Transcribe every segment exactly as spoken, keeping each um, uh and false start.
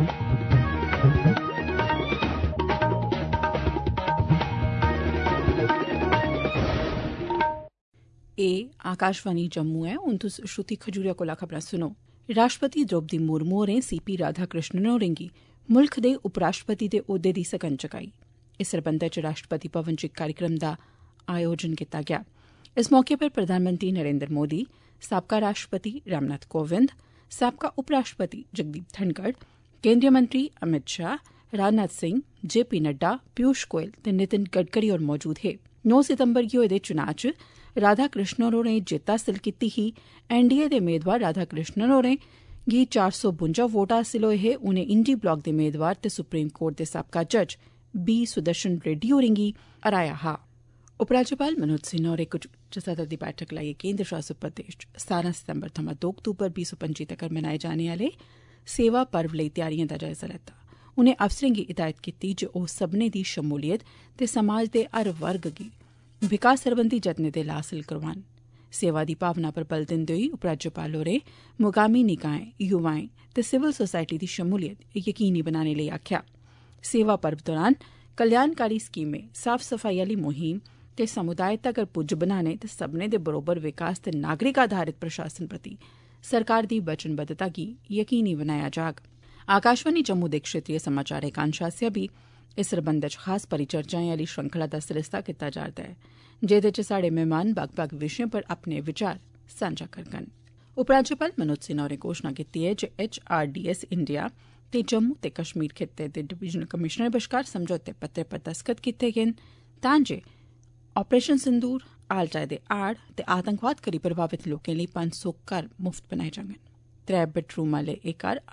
ए आकाशवाणी जम्मू ऐ हुन तुस श्रुति खजूरिया कोला खबरां सुनो। राष्ट्रपति द्रौपदी मुर्मू होरें सी पी राधाकृष्णन होरें गी मुल्ख दे उपराष्ट्रपति दे ओहदे दी सगंध चुकाई। इस सरबंधै च राष्ट्रपति भवन च इक कार्यक्रम दा आयोजन कीता गेआ। इस मौके पर प्रधानमंत्री नरेन्द्र मोदी, साबका राष्ट्रपति रामनाथ कोविंद, साबका उपराष्ट्रपति जगदीप धनखड़, केंद्रीय मंत्री अमित शाह, राजनाथ सिंह, जे पी नड्डा, पीयूष गोयल ते नितिन गडकरी होर मौजूद हे। नौ सितंबर गी होए दे चुनां च राधा कृष्णन होरें जित्त हासल कीती ही। एनडीए दे मेदवार राधा कृष्णन होरें गी चार सौ बुंजा वोट हासल होए हे। उनें इंडी ब्लाक दे मेदवार ते सुप्रीम कोर्ट दे साबका जज बी सुदर्शन रेड्डी होरें गी हराया हा। उपराज्यपाल मनोज सिन्हा होरें इक उच्च सतह दी बैठक लाइयै केंद्र शासित प्रदेश च सतारां सितंबर थमां दो अक्तूबर बीह् सौ पंजी तक्कर मनाए जाने आले सेवा पर्व लेई त्यारिएं दा जायजा लैता। उनें अफसरें गी हिदायत कीती जे ओह् सब्भनें दी शमूलियत ते समाज दे हर वर्ग गी विकास सरबंधी जतनें दे लाह् हासल करोआन। सेवा दी भावना पर बल दिंदे होई उपराज्यपाल होरें मुकामी निकाएं, युवाएं ते सिविल सोसायटी दी शमूलियत यकीनी बनाने लेई आखेआ। सेवा पर्व दौरान कल्याणकारी स्कीमें, साफ सफाई आली मुहिम ते समुदाय तगर पुज्ज बनाने ते सब्भनें दे बरोबर विकास ते नागरिक आधारित प्रशासन प्रति सरकार दी वचनबद्धता गी यकीनी बनाया जाग। आकाशवाणी जम्मू दे क्षेत्रीय समाचार एकांश आसेआ बी इस सरबंधै च खास परिचर्चाएं आली श्रृंखला दा सरिस्ता कीता जा'रदा ऐ, जेह्दे च साढ़े मेहमान बक्ख बक्ख विशें पर अपने विचार सांझा करङन। उपराज्यपाल मनोज सिन्हा होरें घोषणा कीती ऐ जे H R D S India ते जम्मू ते कश्मीर खित्ते दे डिवीजनल कमिशनर बश्कार समझौते पत्रे पर दस्तखत कीते गे न तां जे ऑपरेशन सिंदूर, हाल दे आड़ ते आतंकवाद करी प्रभावित लोकें लेई पंज सौ घर मुफ्त बनाए जाङन। त्रै बेडरूम आले एह् घर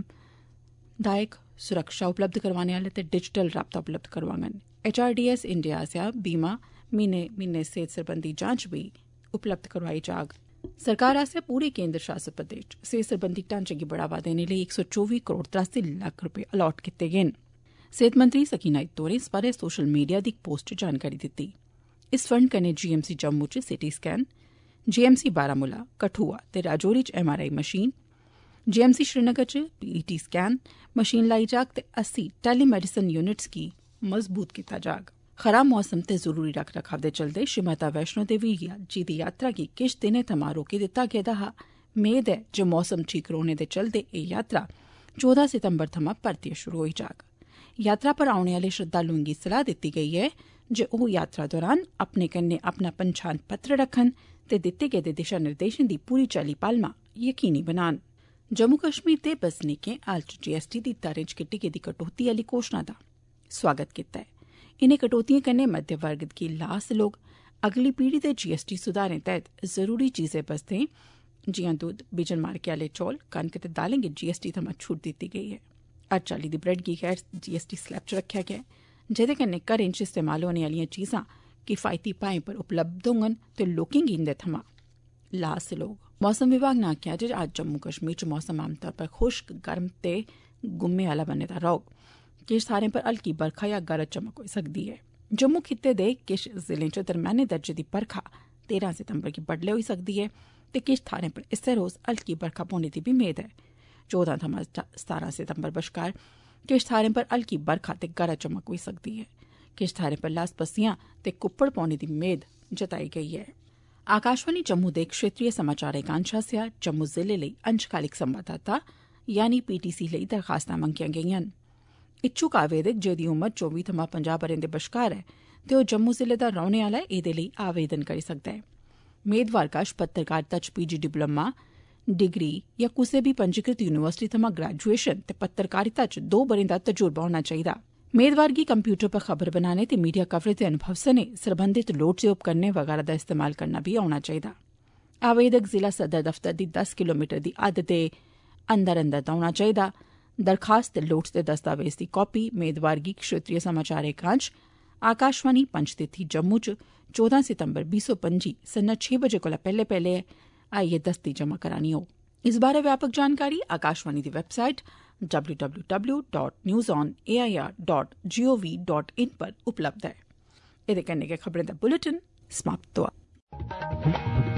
आरामदायक सुरक्षा उपलब्ध करवाने आले ते डिजिटल राबता उपलब्ध करवाङन। H R D S India आसेआ बीमा, म्हीने म्हीने सेहत सरबंधी जांच बी उपलब्ध करवाई जाग। सरकार आसेआ पूरे केंद्र शासित प्रदेश च सेहत सरबंधी ढांचे गी बढ़ावा देने लेई इक सौ चौबी करोड़ त्रासी लक्ख रपे अलाट कीते गे न। सेहत मंत्री सकीना इत्तो होरें इस बारै सोशल मीडिया दी इक पोस्ट च जानकारी दित्ती। इस फंड कन्नै जी एम सी जम्मू च CT scan, G M C Baramulla, Kathua ते राजौरी च M R I machine, G M C Srinagar च P E T scan machine लाई जाग ते अस्सी टेलीमेडिसिन यूनिट्स गी मजबूत कीता जाग। खराब मौसम ते जरूरी रख रखाव दे चलदे श्री माता वैष्णो देवी जी दी यात्रा गी किश दिनें थमां रोकी दित्ता गेदा हा। मेद ऐ जे मौसम ठीक रौहने दे चलदे एह् यात्रा चौदां सितंबर थमां परतियै शुरू होई जाग। यात्रा पर औने आले श्रद्धालुएं गी सलाह दित्ती गेई ऐ जे ओह् यात्रा दौरान अपने कन्नै अपना पंछान पत्र रक्खन ते दित्ते गेदे दिशा निर्देशें दी पूरी चाल्ली पालमा यकीनी बनान। जम्मू कश्मीर दे बसनीकें हाल च जी एस टी दी दरें च कीती गेदी कटौती आली घोषणा दा स्वागत कीता ऐ। इनें कटौतिएं कन्नै मध्य वर्ग गी लाह् हासल होग। अगली पीढ़ी दे जी एस टी सुधारें तैह्त जरूरी चीजें बस्तें जियां दुद्ध, बिजन मार्के आले चौल, कनक ते दालें गी जी एस टी थमां छूट दित्ती गेई ऐ। हर चाल्ली दी ब्रेड गी गैर जी एस टी स्लैब च रक्खेआ गेआ ऐ, जेह्दे कन्नै घरें च इस्तेमाल होने आलियां चीजां किफायती भाएं पर उपलब्ध होङन ते लोकें गी इंदे थमां लाह् हासल होग। मौसम विभाग ने आखेआ जे अज्ज जम्मू कश्मीर च मौसम आमतौर पर खुश्क, गर्म ते गुम्मे आला बने दा रौह्ग। किश थाह्रें पर हल्की बरखा या गरज चमक होई सकदी ऐ। जम्मू खित्ते दे किश जिलें च दरम्याने दर्जे दी बरखा तेरां सितंबर गी बड्डलै होई सकदी ऐ ते किश थाह्रें पर इस्सै रोज हल्की बरखा पौने दी बी मेद ऐ। चौदां थमां सतारां सितंबर बश्कार किश थाह्रें पर हल्की बरखा ते गरज चमक होई सकदी ऐ। किश थाह्रें पर लास पस्सियां ते कुप्पड़ पौने दी मेद जताई गेई ऐ। आकाशवाणी जम्मू दे क्षेत्रीय समाचार एकांश आसेआ जम्मू जिले लेई अंशकालिक संवाददाता यानी पी टी सी लेई दरखास्तां मंगियां गेईआं न। इच्छुक आवेदक जेदी उमर चौबी थमां पंजाह् ब'रें दे बश्कार ऐ ते ओह् जम्मू जिले दा रौह्ने आला ऐ, एह्दे लेई आवेदन करी सकदा ऐ। मेदवार कश पत्रकारिता च पी जी डिप्लोमा, डिग्री या कुसै बी पंजीकृत यूनिवर्सिटी थमां ग्रेजुएशन ते पत्रकारिता च दो ब'रें दा तजुर्बा होना चाहिदा। मेदवार गी कंप्यूटर पर खबर बनाने ते मीडिया कवरेज दे अनुभव सने सरबंधित लोड़चदे उपकरणें वगैरा दा इस्तेमाल करना बी औना चाहिदा। आवेदक जिला सदर दफ्तर दी दस किलोमीटर दी हद दे अंदर अंदर दा होना चाहिदा। दरखास्त ते लोड़चदे दस्तावेज दी कापी मेदवार गी क्षेत्रीय समाचार एकांश आकाशवाणी पंचतीर्थी जम्मू च चौदां सितंबर बीह् सौ पंजी संझा छे बजे कोला पैह्ले पैह्ले आइयै दस्ती जमा करानी होग। इस बारै व्यापक जानकारी आकाशवाणी दी website W W W dot news on A I R dot G O V dot in पर उपलब्ध ऐ। एह्दे कन्नै गै खबरें दा बुलेटिन समाप्त होआ।